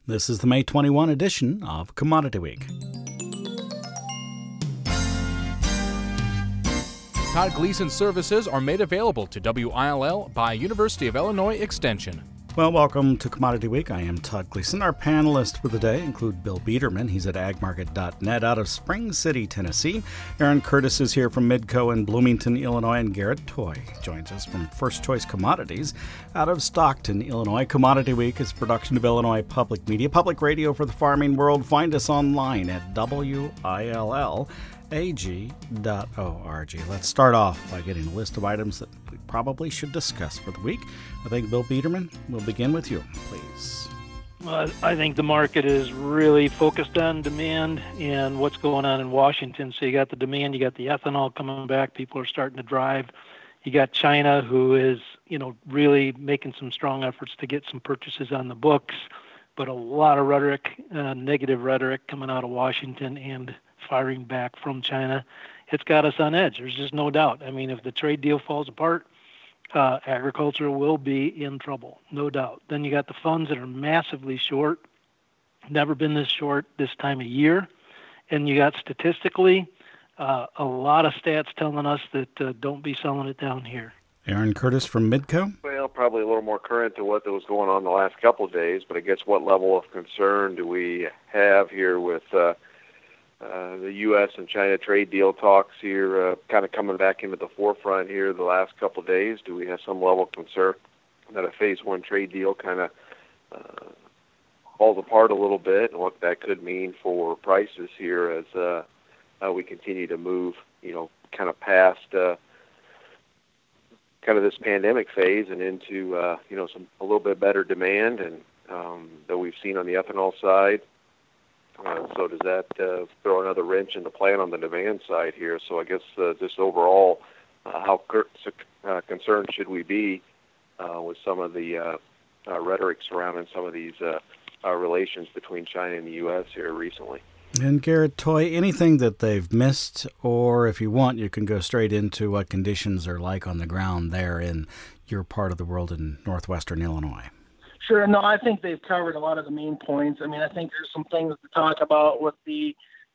This is the May 21 edition of Commodity Week. Todd Gleason services are made available to WILL by University of Illinois Extension. Well, welcome to Commodity Week. I am Todd Gleason. Our panelists for the day include Bill Biederman. He's at agmarket.net out of Spring City, Tennessee. Aaron Curtis is here from Midco in Bloomington, Illinois. And Garrett Toy joins us from First Choice Commodities out of Stockton, Illinois. Commodity Week is a production of Illinois Public Media, public radio for the farming world. Find us online at WILL.org. Let's start off by getting a list of items that we probably should discuss for the week. I think, Bill Biederman, we'll begin with you, please. I think the market is really focused on demand and what's going on in Washington. So you got the demand, you got the ethanol coming back, people are starting to drive. You got China, who is, really making some strong efforts to get some purchases on the books, but a lot of rhetoric, negative rhetoric coming out of Washington and firing back from China. It's got us on edge. There's just no doubt. I mean, if the trade deal falls apart, agriculture will be in trouble, no doubt. Then you got the funds that are massively short, never been this short this time of year. And you got statistically a lot of stats telling us that don't be selling it down here. Aaron Curtis from Midco. Well, probably a little more current to what was going on the last couple of days, but I guess what level of concern do we have here with the U.S. and China trade deal talks here kind of coming back into the forefront here the last couple of days? Do we have some level of concern that a phase one trade deal kind of falls apart a little bit, and what that could mean for prices here as we continue to move, kind of past kind of this pandemic phase and into, a little bit better demand and that we've seen on the ethanol side. So does that throw another wrench in the plan on the demand side here? So I guess just overall, how concerned should we be with some of the rhetoric surrounding some of these relations between China and the U.S. here recently? And Garrett Toy, anything that they've missed, or if you want, you can go straight into what conditions are like on the ground there in your part of the world in northwestern Illinois. Sure. No, I think they've covered a lot of the main points. I mean, I think there's some things to talk about with the,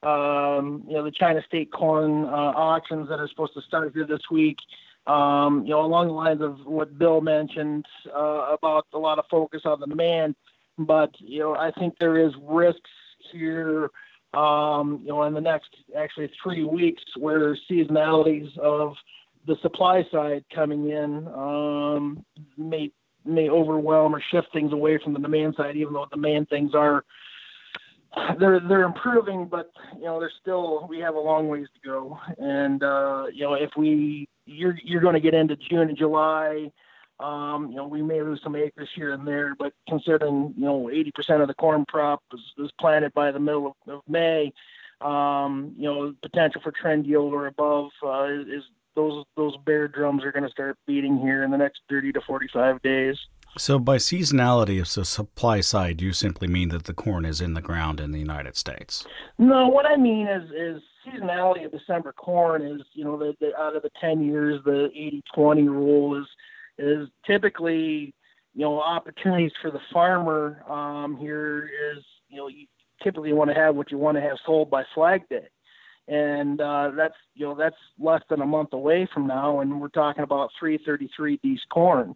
the China state corn auctions that are supposed to start here this week. Along the lines of what Bill mentioned about a lot of focus on the demand. But, I think there is risks here, in the next actually 3 weeks where there's seasonalities of the supply side coming in may overwhelm or shift things away from the demand side, even though demand things are they're improving, but we have a long ways to go. And if you're going to get into June and July, we may lose some acres here and there, but considering 80% of the corn crop is planted by the middle of May, potential for trend yield or above is those bear drums are going to start beating here in the next 30 to 45 days. So by seasonality, it's the supply side, you simply mean that the corn is in the ground in the United States? No, what I mean is seasonality of December corn is, the out of the 10 years, the 80-20 rule is typically, opportunities for the farmer here is, you typically want to have what you want to have sold by Flag Day. And that's less than a month away from now, and we're talking about 333 D's corn.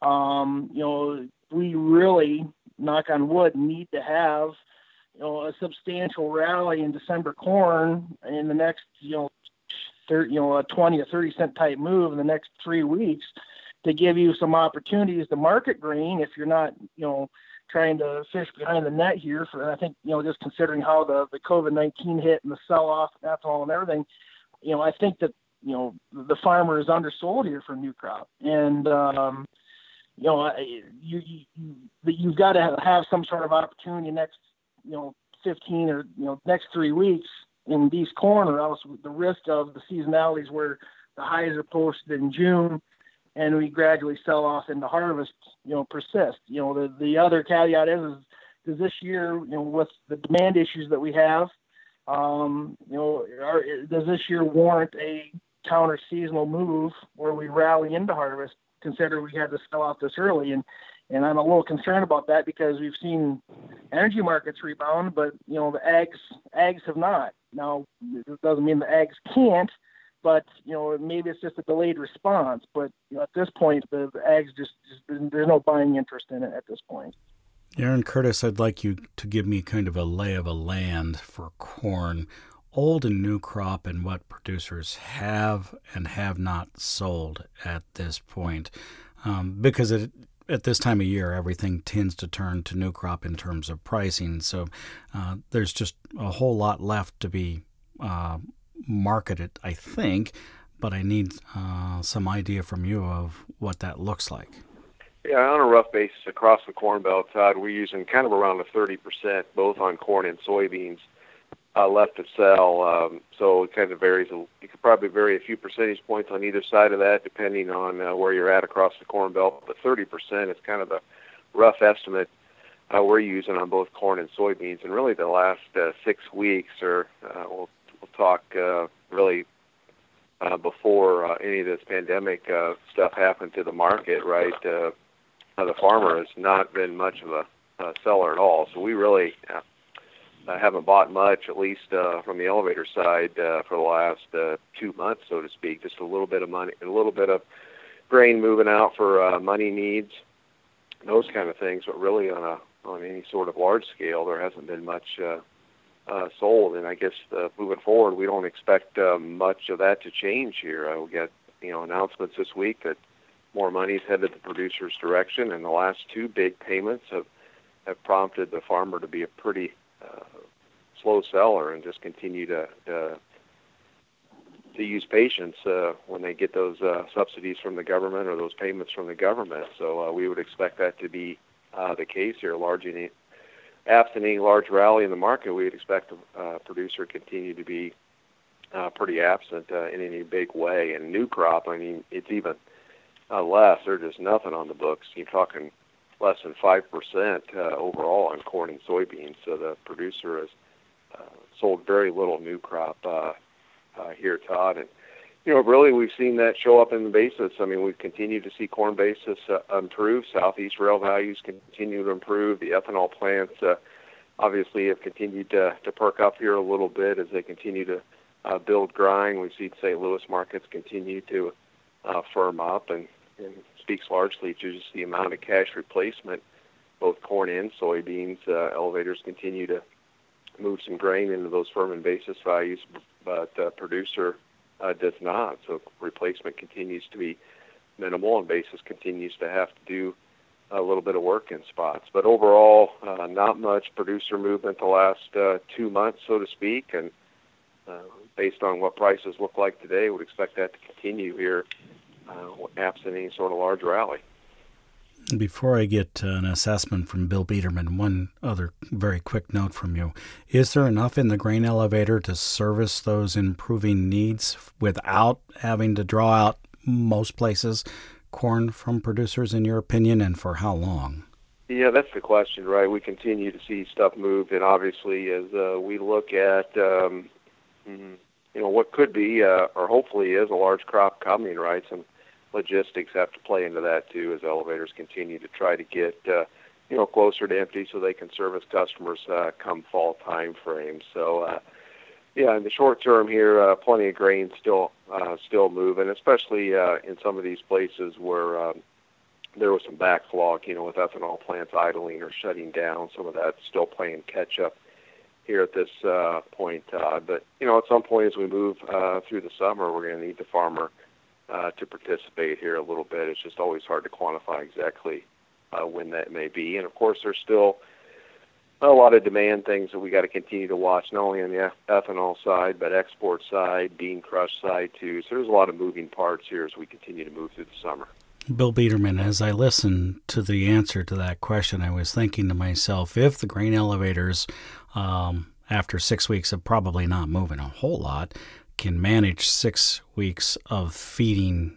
We really, knock on wood, need to have a substantial rally in December corn in the next a 20 or 30 cent type move in the next 3 weeks to give you some opportunities to market grain if you're not trying to fish behind the net here. I think, just considering how the COVID-19 hit and the sell-off of ethanol and everything, I think that, the farmer is undersold here for new crop. And, you've got to have some sort of opportunity next, 15 or, next 3 weeks in these corn, or else the risk of the seasonalities where the highs are posted in June and we gradually sell off into harvest, persist. The other caveat is does this year, with the demand issues that we have, does this year warrant a counter seasonal move where we rally into harvest, consider we had to sell off this early? And And I'm a little concerned about that because we've seen energy markets rebound, but the ags have not. Now, it doesn't mean the ags can't, but maybe it's just a delayed response. But at this point, the ags just there's no buying interest in it at this point. Aaron Curtis, I'd like you to give me kind of a lay of a land for corn, old and new crop, and what producers have and have not sold at this point, because at this time of year, everything tends to turn to new crop in terms of pricing. So there's just a whole lot left to be marketed, I think, but I need some idea from you of what that looks like. Yeah, on a rough basis across the Corn Belt, Todd, we're using kind of around the 30%, both on corn and soybeans, left to sell. So it kind of varies. You could probably vary a few percentage points on either side of that, depending on where you're at across the Corn Belt. But 30% is kind of the rough estimate we're using on both corn and soybeans. And really the last 6 weeks, or we'll talk really before any of this pandemic stuff happened to the market, right? The farmer has not been much of a seller at all. So we really haven't bought much, at least from the elevator side, for the last 2 months, so to speak. Just a little bit of money, a little bit of grain moving out for money needs, those kind of things. But really, on any sort of large scale, there hasn't been much sold. And I guess moving forward, we don't expect much of that to change here. We'll get announcements this week that more money is headed the producer's direction, and the last two big payments have prompted the farmer to be a pretty slow seller and just continue to use patience when they get those subsidies from the government or those payments from the government. So we would expect that to be the case here. Absent any large rally in the market, we would expect the producer continue to be pretty absent in any big way. And new crop, I mean, it's even less. There's just nothing on the books. You're talking less than 5% overall on corn and soybeans. So the producer has sold very little new crop here, Todd. And really we've seen that show up in the basis. I mean, we've continued to see corn basis improve. Southeast rail values continue to improve. The ethanol plants obviously have continued to perk up here a little bit as they continue to build grind. We've seen St. Louis markets continue to firm up, and speaks largely to just the amount of cash replacement, both corn and soybeans. Elevators continue to move some grain into those firm and basis values, but producer does not. So replacement continues to be minimal, and basis continues to have to do a little bit of work in spots. But overall, not much producer movement the last 2 months, so to speak, and based on what prices look like today, would expect that to continue here, absent any sort of large rally. Before I get an assessment from Bill Biederman, one other very quick note from you. Is there enough in the grain elevator to service those improving needs without having to draw out, most places, corn from producers, in your opinion, and for how long? Yeah, that's the question, right? We continue to see stuff move, and obviously as we look at what could be or hopefully is a large crop coming, right? Some logistics have to play into that too, as elevators continue to try to get closer to empty so they can service customers come fall time frame. So in the short term here, plenty of grain still moving, especially in some of these places where there was some backlog, with ethanol plants idling or shutting down. Some of that's still playing catch up here at this point, Todd. But at some point as we move through the summer, we're going to need the farmer to participate here a little bit. It's just always hard to quantify exactly when that may be. And of course, there's still a lot of demand things that we got to continue to watch, not only on the ethanol side, but export side, bean crush side too. So there's a lot of moving parts here as we continue to move through the summer. Bill Biederman, as I listened to the answer to that question, I was thinking to myself, if the grain elevators, after 6 weeks of probably not moving a whole lot, can manage 6 weeks of feeding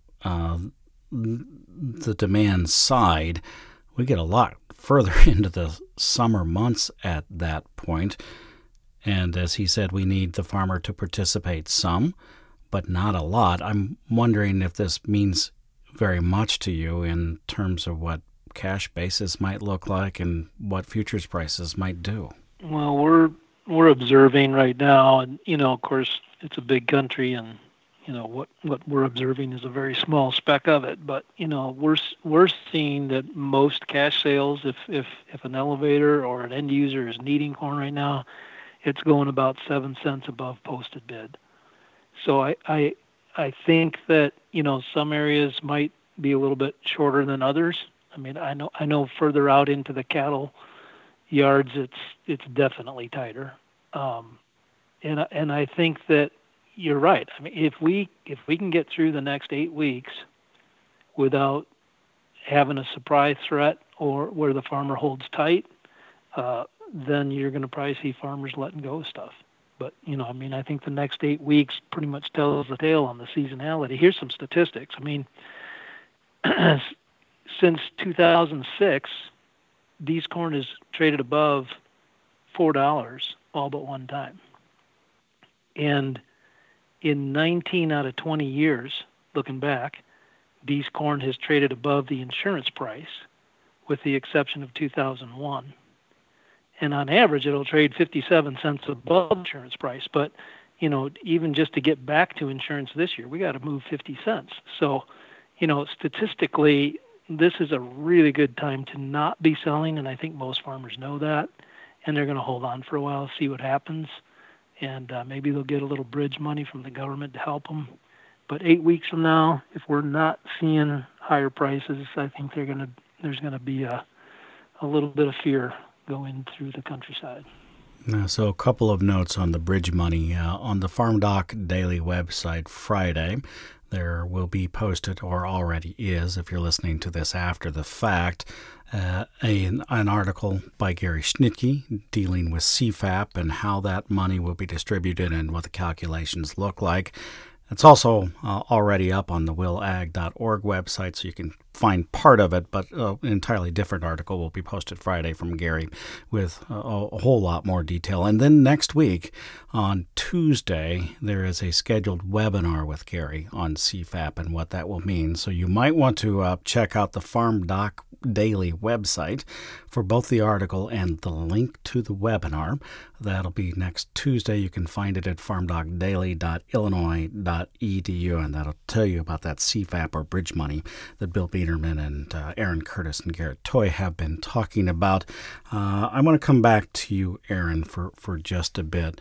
the demand side, we get a lot further into the summer months at that point. And as he said, we need the farmer to participate some, but not a lot. I'm wondering if this means very much to you in terms of what cash basis might look like and what futures prices might do? Well, we're observing right now, and of course, it's a big country, and what we're observing is a very small speck of it. But we're seeing that most cash sales, if an elevator or an end user is needing corn right now, it's going about 7 cents above posted bid. So I think that some areas might be a little bit shorter than others. I mean, I know further out into the cattle yards, it's definitely tighter. And I think that you're right. I mean, if we can get through the next 8 weeks without having a surprise threat or where the farmer holds tight, then you're going to probably see farmers letting go of stuff. But I think the next 8 weeks pretty much tells the tale on the seasonality. Here's some statistics. I mean, since 2006, D's corn has traded above $4 all but one time. And in 19 out of 20 years, looking back, D's corn has traded above the insurance price, with the exception of 2001. And on average, it'll trade 57 cents above insurance price. But, even just to get back to insurance this year, we got to move 50 cents. So, statistically, this is a really good time to not be selling, and I think most farmers know that, and they're going to hold on for a while, see what happens, and maybe they'll get a little bridge money from the government to help them. But 8 weeks from now, if we're not seeing higher prices, I think there's going to be a little bit of fear going through the countryside. So a couple of notes on the bridge money. On the Farm Doc Daily website Friday, there will be posted, or already is, if you're listening to this after the fact, an article by Gary Schnitke dealing with CFAP and how that money will be distributed and what the calculations look like. It's also already up on the willag.org website, so you can find part of it, but an entirely different article will be posted Friday from Gary with a whole lot more detail. And then next week, on Tuesday, there is a scheduled webinar with Gary on CFAP and what that will mean. So you might want to check out the Farm Doc Daily website for both the article and the link to the webinar. That'll be next Tuesday. You can find it at farmdocdaily.illinois.edu, and that'll tell you about that CFAP or bridge money that Bill Biederman and Aaron Curtis and Garrett Toy have been talking about. I want to come back to you, Aaron, for just a bit.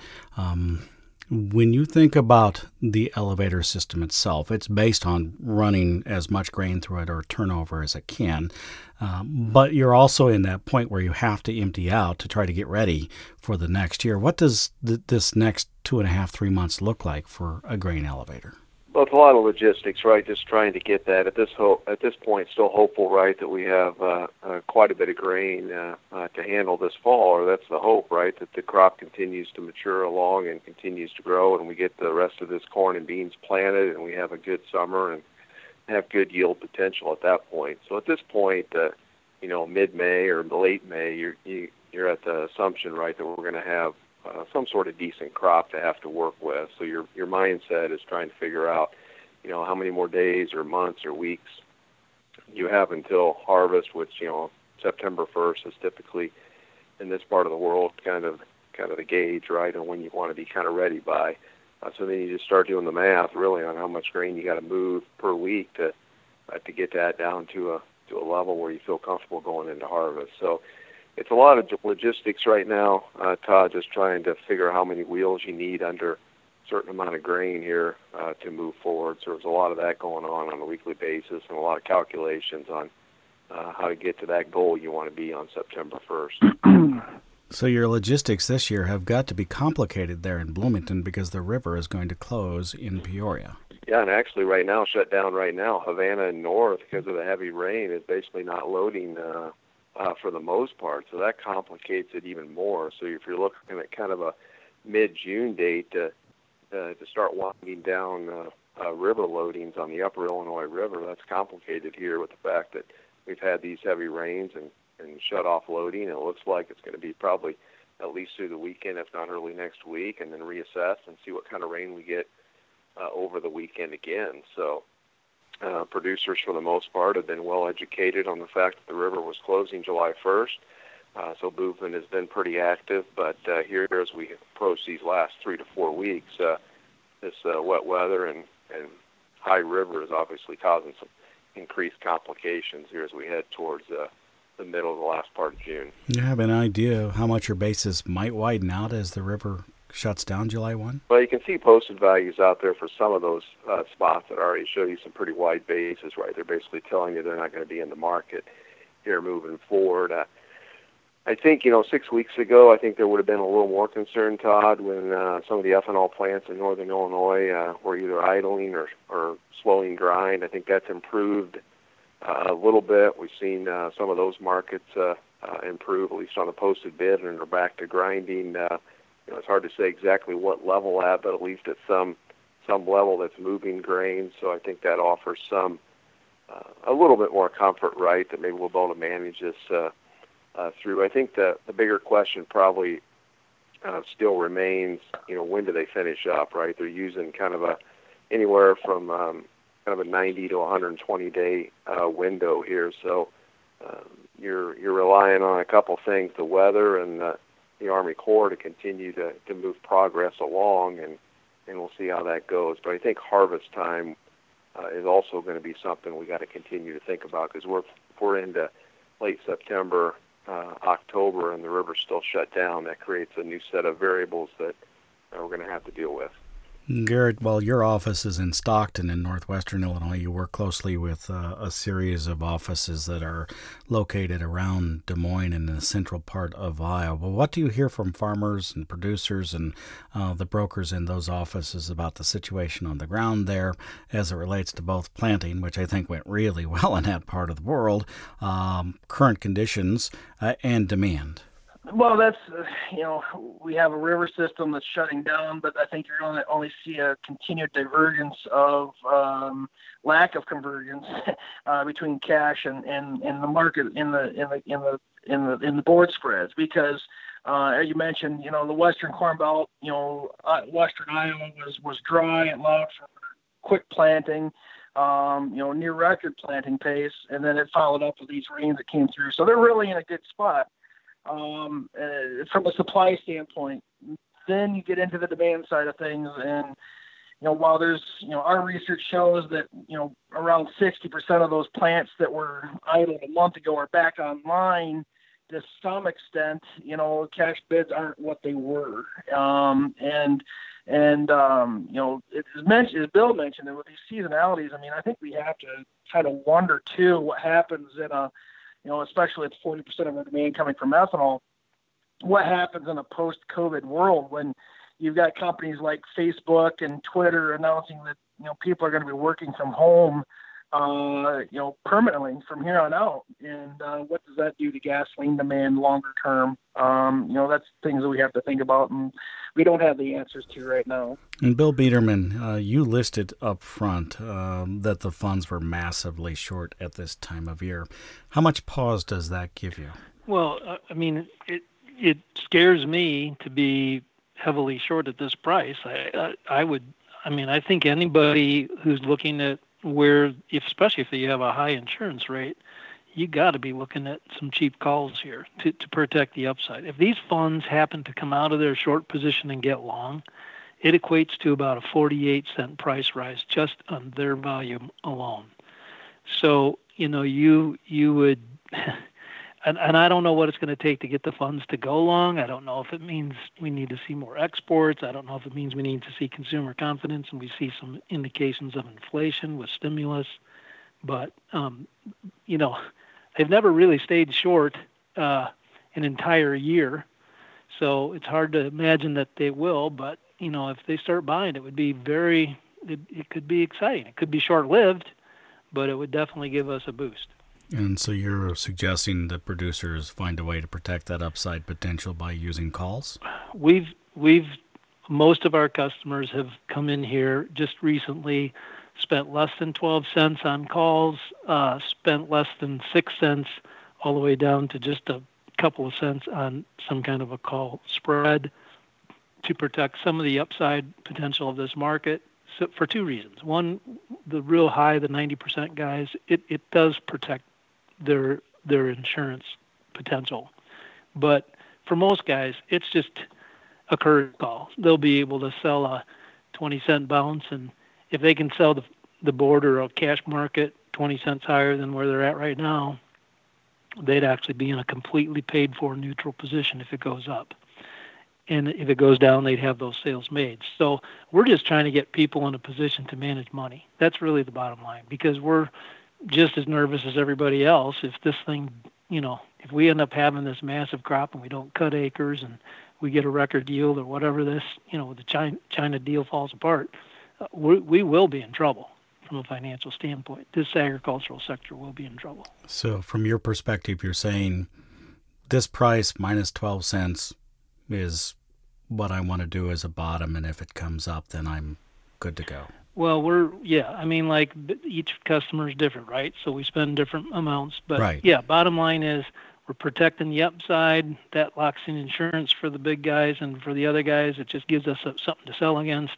When you think about the elevator system itself, it's based on running as much grain through it or turnover as it can. But you're also in that point where you have to empty out to try to get ready for the next year. What does this next 2.5, 3 months look like for a grain elevator? Well, it's a lot of logistics, right? Just trying to get that. At this point, still hopeful, right, that we have quite a bit of grain to handle this fall, or that's the hope, right, that the crop continues to mature along and continues to grow, and we get the rest of this corn and beans planted, and we have a good summer and have good yield potential at that point. So at this point, mid-May or late May, you're at the assumption, right, that we're going to have some sort of decent crop to have to work with. So your mindset is trying to figure out, how many more days or months or weeks you have until harvest, which, September 1st is typically in this part of the world kind of the gauge, right, and when you want to be kind of ready by. So then you just start doing the math really on how much grain you got to move per week to get that down to a level where you feel comfortable going into harvest. So it's a lot of logistics right now, Todd, just trying to figure out how many wheels you need under a certain amount of grain here to move forward. So there's a lot of that going on a weekly basis and a lot of calculations on how to get to that goal you want to be on September 1st. So your logistics this year have got to be complicated there in Bloomington because the river is going to close in Peoria. Yeah, and actually right now, shut down right now, Havana and north, because of the heavy rain, is basically not loading for the most part, so that complicates it even more. So if you're looking at kind of a mid-June date to start winding down river loadings on the upper Illinois River, that's complicated here with the fact that we've had these heavy rains and shut off loading, and it looks like it's going to be probably at least through the weekend, if not early next week, and then reassess and see what kind of rain we get over the weekend again. So Producers, for the most part, have been well educated on the fact that the river was closing July 1st. So movement has been pretty active. But here, as we approach these last 3 to 4 weeks, this wet weather and high river is obviously causing some increased complications here as we head towards the middle of the last part of June. You have an idea of how much your basis might widen out as the river shuts down July 1? Well, you can see posted values out there for some of those spots that already show you some pretty wide bases, right? They're basically telling you they're not going to be in the market here moving forward. I think, 6 weeks ago, I think there would have been a little more concern, Todd, when some of the ethanol plants in northern Illinois were either idling or slowing grind. I think that's improved a little bit. We've seen some of those markets improve, at least on the posted bid, and are back to grinding. It's hard to say exactly what level at, but at least at some level that's moving grain. So I think that offers some a little bit more comfort, right, that maybe we'll be able to manage this through. I think the bigger question probably still remains, when do they finish up, right? They're using kind of anywhere from kind of a 90 to 120 day window here. So you're relying on a couple things, the weather and the Army Corps, to continue to move progress along, and we'll see how that goes. But I think harvest time is also going to be something we got to continue to think about, because we're into late September, October, and the river's still shut down. That creates a new set of variables that we're going to have to deal with. Garrett, while your office is in Stockton in northwestern Illinois, you work closely with a series of offices that are located around Des Moines and in the central part of Iowa. Well, what do you hear from farmers and producers and the brokers in those offices about the situation on the ground there as it relates to both planting, which I think went really well in that part of the world, current conditions, and demand? Well, that's, we have a river system that's shutting down, but I think you're going to only see a continued divergence of lack of convergence between cash and the market in the board spreads, because as you mentioned, the Western Corn Belt, Western Iowa was dry and allowed for quick planting, near record planting pace, and then it followed up with these rains that came through. So they're really in a good spot. From a supply standpoint. Then you get into the demand side of things, and while there's our research shows that around 60% of those plants that were idle a month ago are back online to some extent. Cash bids aren't what they were, and it is mentioned, as Bill mentioned, that with these seasonalities, I think we have to kind of wonder too what happens in a especially at 40% of our demand coming from ethanol, what happens in a post-COVID world when you've got companies like Facebook and Twitter announcing that, people are going to be working from home, permanently from here on out. And what does that do to gasoline demand longer term? That's things that we have to think about, and we don't have the answers to right now. And Bill Biederman, you listed up front that the funds were massively short at this time of year. How much pause does that give you? Well, it scares me to be heavily short at this price. I think anybody who's looking at especially if you have a high insurance rate, you got to be looking at some cheap calls here to protect the upside. If these funds happen to come out of their short position and get long, it equates to about a 48-cent price rise just on their volume alone. So, you would, and I don't know what it's going to take to get the funds to go long. I don't know if it means we need to see more exports. I don't know if it means we need to see consumer confidence and we see some indications of inflation with stimulus. But, they've never really stayed short an entire year. So it's hard to imagine that they will. But, if they start buying, it would be it could be exciting. It could be short-lived, but it would definitely give us a boost. And so you're suggesting that producers find a way to protect that upside potential by using calls? Most of our customers have come in here just recently, spent less than 12 cents on calls, spent less than 6 cents, all the way down to just a couple of cents on some kind of a call spread to protect some of the upside potential of this market. So for two reasons. One, the real high, the 90% guys, it does protect their insurance potential. But for most guys, it's just a curve call. They'll be able to sell a 20-cent bounce, and if they can sell the board or a cash market 20 cents higher than where they're at right now, they'd actually be in a completely paid-for neutral position if it goes up. And if it goes down, they'd have those sales made. So we're just trying to get people in a position to manage money. That's really the bottom line, because we're just as nervous as everybody else if this thing, if we end up having this massive crop and we don't cut acres and we get a record yield or whatever the China deal falls apart, we will be in trouble from a financial standpoint. This agricultural sector will be in trouble. So from your perspective, you're saying this price minus 12 cents is what I want to do as a bottom, and if it comes up, then I'm good to go. Well, each customer is different, right? So we spend different amounts. But right. Yeah, bottom line is we're protecting the upside. That locks in insurance for the big guys, and for the other guys, it just gives us something to sell against.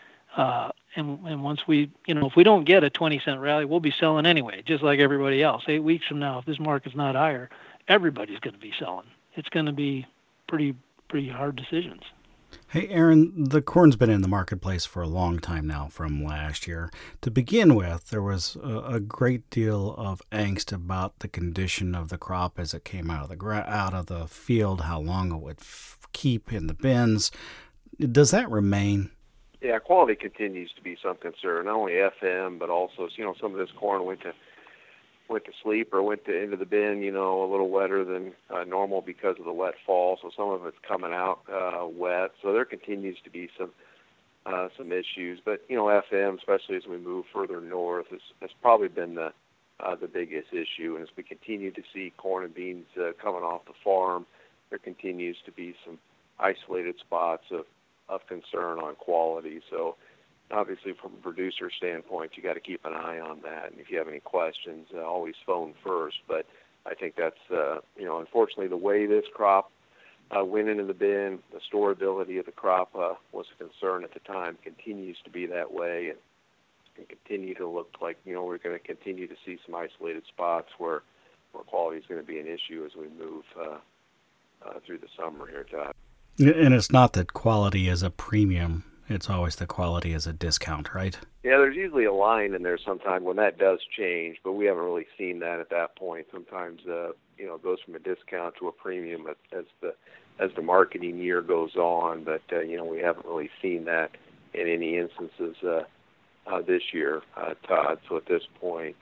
And once we, if we don't get a 20-cent rally, we'll be selling anyway, just like everybody else. 8 weeks from now, if this market's not higher, everybody's going to be selling. It's going to be pretty hard decisions. Hey, Aaron, the corn's been in the marketplace for a long time now from last year. To begin with, there was a great deal of angst about the condition of the crop as it came out of the field, how long it would keep in the bins. Does that remain? Yeah, quality continues to be some concern. Not only FM, but also some of this corn went to sleep or into the bin, a little wetter than normal because of the wet fall. So some of it's coming out wet. So there continues to be some issues. But FM, especially as we move further north, has probably been the biggest issue. And as we continue to see corn and beans coming off the farm, there continues to be some isolated spots of concern on quality. So obviously, from a producer standpoint, you got to keep an eye on that. And if you have any questions, always phone first. But I think that's, unfortunately, the way this crop went into the bin, the storability of the crop was a concern at the time, continues to be that way, and continue to look like, we're going to continue to see some isolated spots where quality is going to be an issue as we move through the summer here, Todd. And it's not that quality is a premium. It's always the quality as a discount, right? Yeah, there's usually a line in there sometime when that does change, but we haven't really seen that at that point. Sometimes, it goes from a discount to a premium as the marketing year goes on, but, we haven't really seen that in any instances this year, Todd. So at this point,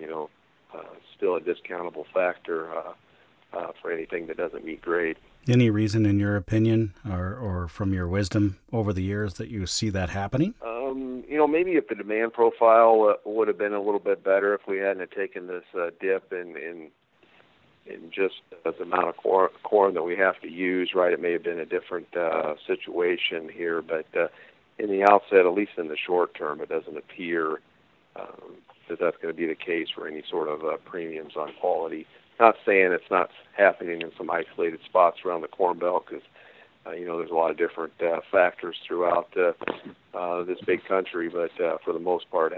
still a discountable factor for anything that doesn't meet grade. Any reason, in your opinion, or from your wisdom over the years, that you see that happening? Maybe if the demand profile would have been a little bit better if we hadn't taken this dip in just the amount of corn that we have to use, right? It may have been a different situation here, but in the outset, at least in the short term, it doesn't appear that that's going to be the case for any sort of premiums on quality. Not saying it's not happening in some isolated spots around the Corn Belt, because there's a lot of different factors throughout this big country, but for the most part,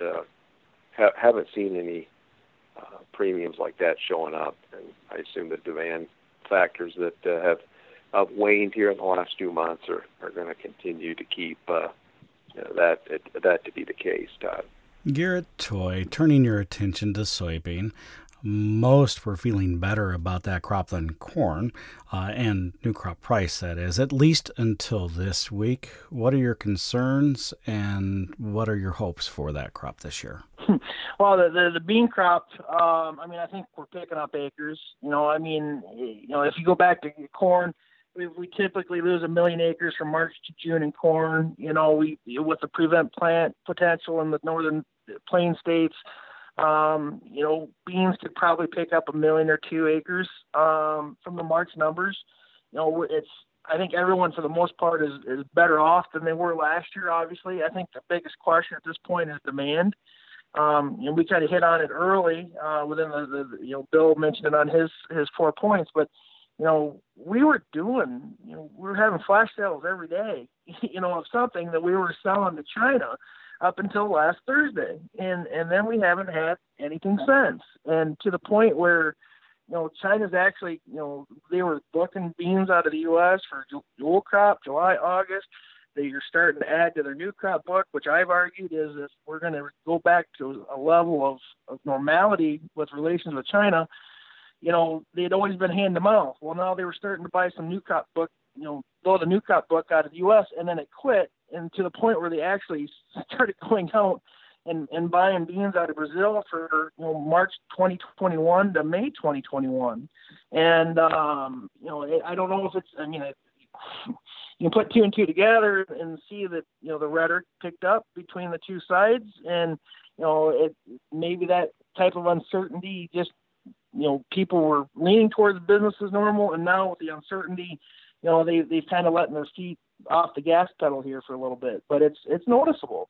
haven't seen any premiums like that showing up. And I assume the demand factors that have waned here in the last 2 months are going to continue to keep that to be the case, Todd. Garrett Toy, turning your attention to soybean. Most were feeling better about that crop than corn, and new crop price, that is, at least until this week. What are your concerns, and what are your hopes for that crop this year? Well, the bean crop, I think we're picking up acres. If you go back to corn, we typically lose 1 million acres from March to June in corn. With the prevent plant potential in the northern plain states, beans could probably pick up 1 million or 2 acres from the March numbers. I think everyone for the most part is better off than they were last year. Obviously, I think the biggest question at this point is demand. We kind of hit on it early within the Bill mentioned it on his 4 points, but we were having flash sales every day, of something that we were selling to China. up until last Thursday, and then we haven't had anything since. And to the point where, China's actually, they were booking beans out of the U.S. for dual crop, July, August. They are starting to add to their new crop book, which I've argued is if we're going to go back to a level of normality with relations with China, they'd always been hand to mouth. Well, now they were starting to buy some new crop book, blow the new crop book out of the U.S., and then it quit, and to the point where they actually started going out and buying beans out of Brazil for March 2021 to May 2021. And I don't know if it's, you can put two and two together and see that the rhetoric picked up between the two sides, and maybe that type of uncertainty just people were leaning towards business as normal, and now with the uncertainty, they've kind of letting their feet off the gas pedal here for a little bit. But it's noticeable.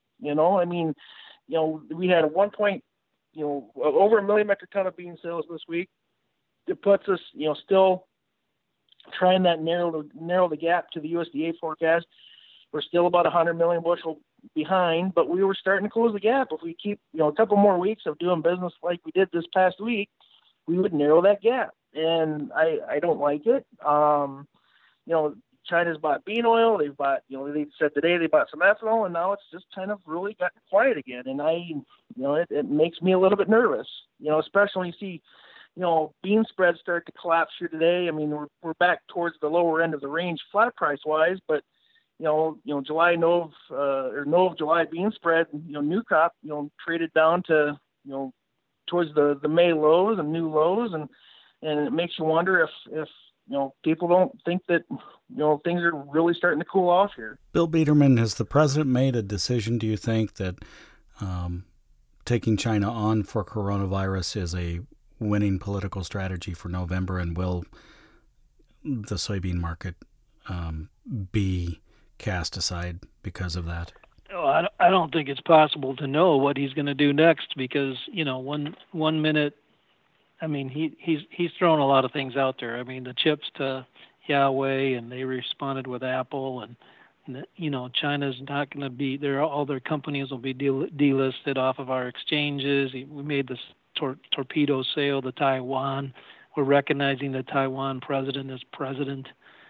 We had over 1 million metric ton of bean sales this week. It puts us, still trying that narrow the gap to the USDA forecast. We're still about 100 million bushel behind, but we were starting to close the gap. If we keep, a couple more weeks of doing business like we did this past week, we would narrow that gap. And I don't like it. China's bought bean oil. They've bought, they said today they bought some ethanol, and now it's just kind of really gotten quiet again. And it makes me a little bit nervous, especially when you see, bean spreads start to collapse here today. I mean, we're back towards the lower end of the range flat price wise, but July Nov July bean spread, new crop, traded down to, towards the May lows and new lows, and it makes you wonder if people don't think that, things are really starting to cool off here. Bill Biederman, has the president made a decision, do you think, that taking China on for coronavirus is a winning political strategy for November, and will the soybean market be cast aside because of that? Oh, I don't think it's possible to know what he's going to do next, because one minute, I mean, he's thrown a lot of things out there. I mean, the chips to Huawei, and they responded with Apple, and China's not going to be there. All their companies will be delisted off of our exchanges. We made this torpedo sale to Taiwan. We're recognizing the Taiwan president as president.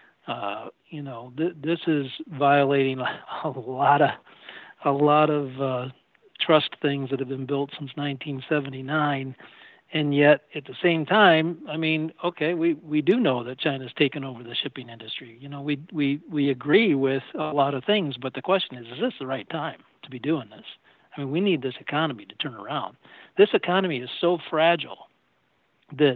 This is violating a lot of trust things that have been built since 1979. And yet, at the same time, I mean, okay, we do know that China's taken over the shipping industry. We agree with a lot of things, but the question is this the right time to be doing this? I mean, we need this economy to turn around. This economy is so fragile that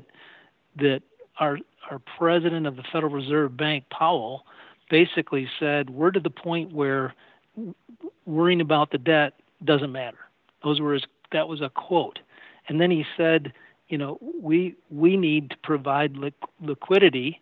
our president of the Federal Reserve Bank, Powell, basically said we're to the point where worrying about the debt doesn't matter. That was a quote. And then he said, we need to provide liquidity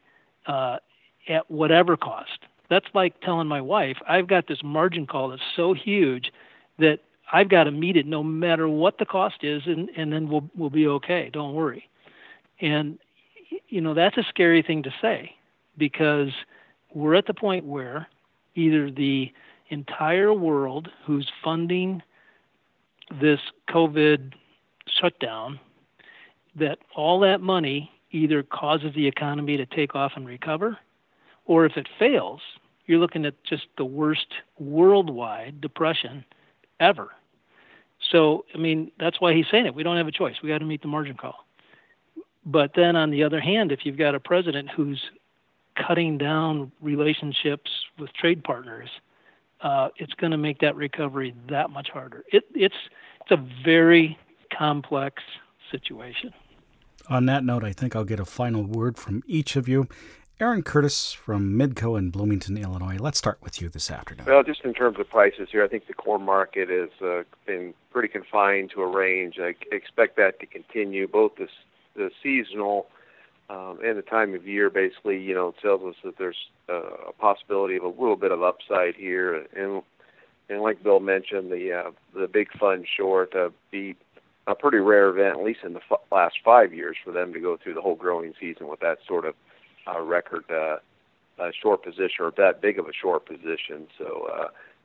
at whatever cost. That's like telling my wife, I've got this margin call that's so huge that I've got to meet it no matter what the cost is, and then we'll be okay. Don't worry. And that's a scary thing to say, because we're at the point where either the entire world who's funding this COVID shutdown, that all that money either causes the economy to take off and recover, or if it fails, you're looking at just the worst worldwide depression ever. So, I mean, that's why he's saying it. We don't have a choice. We got to meet the margin call. But then on the other hand, if you've got a president who's cutting down relationships with trade partners, it's going to make that recovery that much harder. It's a very complex situation. On that note, I think I'll get a final word from each of you. Aaron Curtis from Midco in Bloomington, Illinois. Let's start with you this afternoon. Well, just in terms of prices here, I think the corn market has been pretty confined to a range. I expect that to continue. Both the seasonal and the time of year basically, tells us that there's a possibility of a little bit of upside here. And like Bill mentioned, the big fund short be a pretty rare event, at least in the last 5 years, for them to go through the whole growing season with that sort of record short position, or that big of a short position. So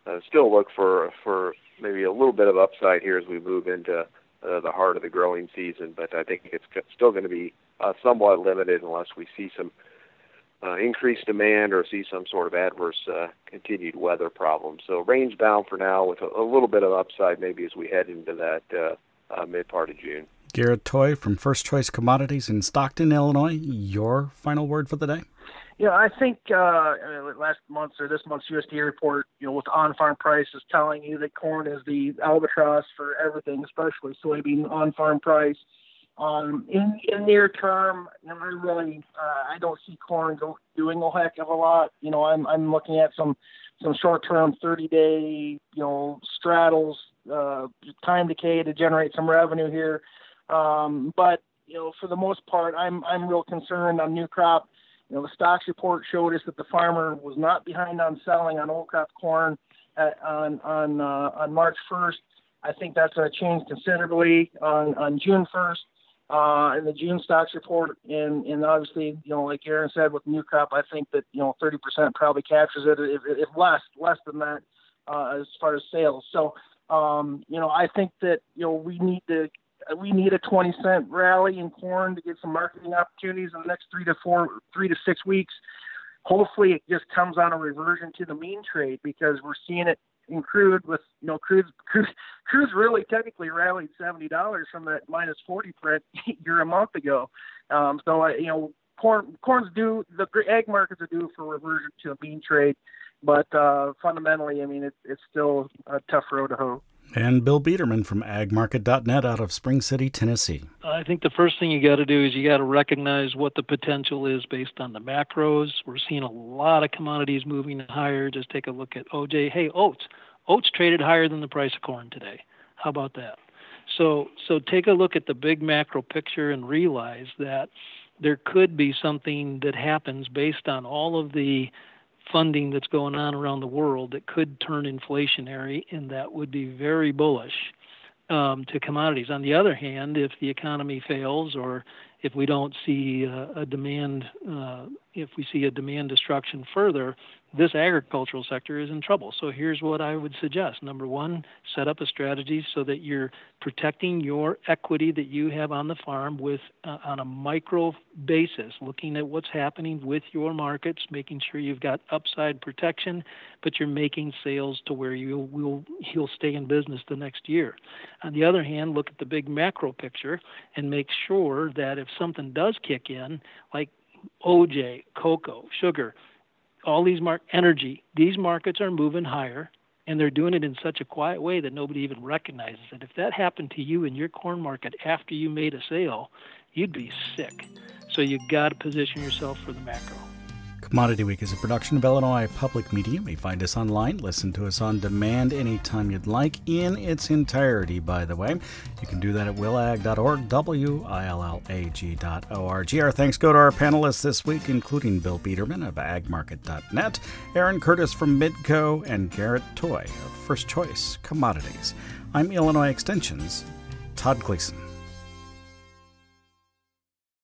still look for maybe a little bit of upside here as we move into the heart of the growing season. But I think it's still going to be somewhat limited unless we see some increased demand or see some sort of adverse continued weather problem. So range bound for now with a little bit of upside maybe as we head into that mid part of June. Garrett Toy from First Choice Commodities in Stockton, Illinois. Your final word for the day? Yeah, I think last month's or this month's USDA report, with on-farm prices telling you that corn is the albatross for everything, especially soybean on-farm price. In near term, I don't see corn doing a heck of a lot. I'm looking at some short-term 30-day, straddles, time decay to generate some revenue here. But for the most part, I'm real concerned on new crop. The stocks report showed us that the farmer was not behind on selling on old crop corn on March 1st. I think that's going to change considerably on June 1st. In the June stocks report, and obviously, like Aaron said, with new crop, I think that 30% probably captures it, if less than that, as far as sales. So, I think that we need a 20-cent rally in corn to get some marketing opportunities in the next 3 to 6 weeks. Hopefully, it just comes on a reversion to the mean trade, because we're seeing it in crude with, crude's really technically rallied $70 from that minus 40 print a month ago. Corn's due, the ag markets are due for reversion to a mean trade, but fundamentally, it's still a tough road to hoe. And Bill Biederman from agmarket.net out of Spring City, Tennessee. I think the first thing you got to do is you got to recognize what the potential is based on the macros. We're seeing a lot of commodities moving higher. Just take a look at OJ. Hey, oats. Oats traded higher than the price of corn today. How about that? So take a look at the big macro picture and realize that there could be something that happens based on all of the funding that's going on around the world that could turn inflationary, and that would be very bullish to commodities. On the other hand, if the economy fails, or if we don't see a demand destruction further, this agricultural sector is in trouble. So here's what I would suggest. Number one, set up a strategy so that you're protecting your equity that you have on the farm with on a micro basis, looking at what's happening with your markets, making sure you've got upside protection, but you're making sales to where you'll stay in business the next year. On the other hand, look at the big macro picture and make sure that if something does kick in, like OJ, cocoa, sugar, all these energy, these markets are moving higher, and they're doing it in such a quiet way that nobody even recognizes it. If that happened to you in your corn market after you made a sale, you'd be sick. So you got to position yourself for the macro. Commodity Week is a production of Illinois Public Media. You may find us online, listen to us on demand anytime you'd like, in its entirety, by the way. You can do that at willag.org, willag.org. Our thanks go to our panelists this week, including Bill Biederman of agmarket.net, Aaron Curtis from Midco, and Garrett Toy of First Choice Commodities. I'm Illinois Extension's Todd Gleason.